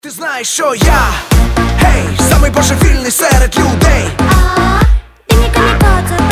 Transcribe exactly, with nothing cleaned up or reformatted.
Ти знаєш, що я, гей, самий божевільний серед людей. А, ти не камікадзе.